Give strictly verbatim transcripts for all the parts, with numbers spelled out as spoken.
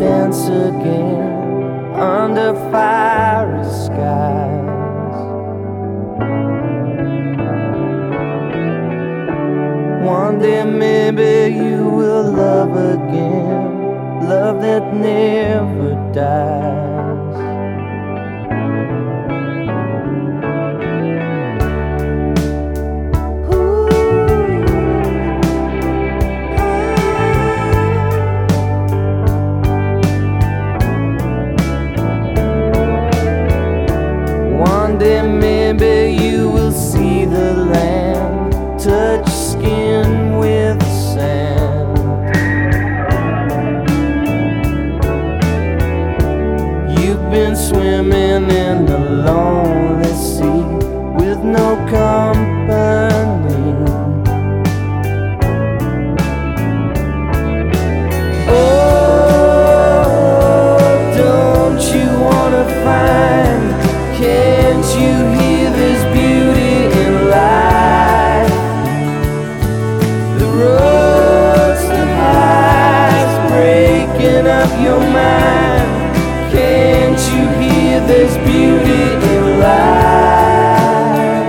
dance again under fiery skies. One day maybe you will love again, love that never dies. One day maybe you will see the land, touch skin with sand. You've been swimming in the lonely sea with no company. Oh, don't you wanna find, can't you hear this beauty in life? The roads, the highs, breaking up your mind. Can't you hear this beauty in life?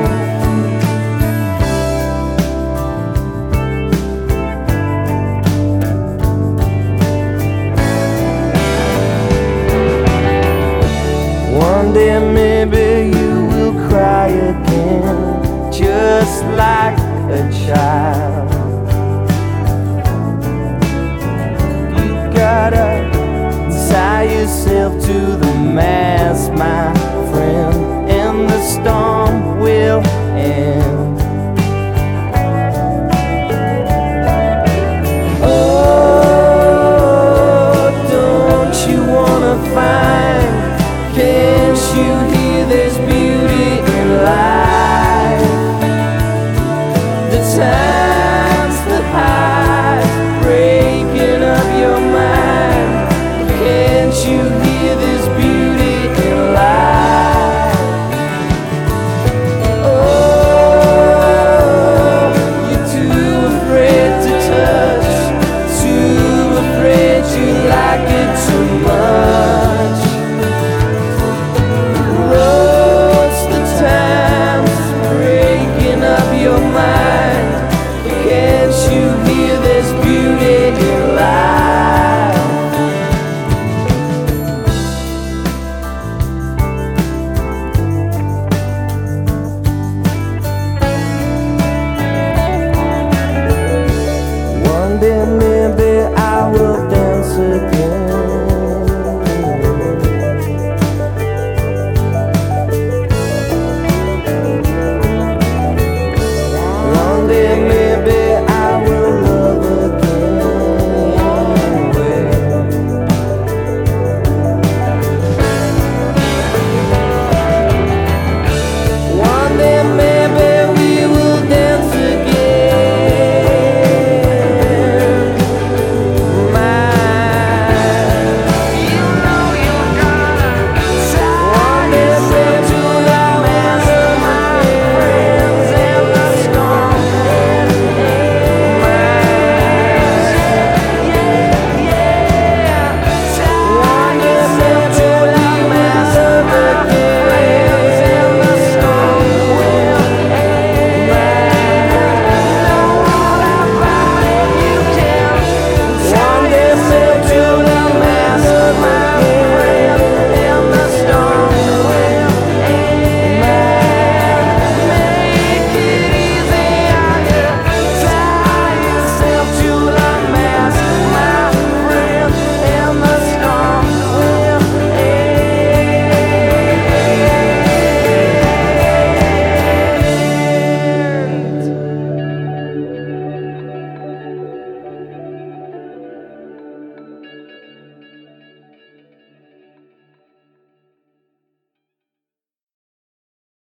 One day maybe you will cry again, just like a child. You gotta tie yourself to the mast, my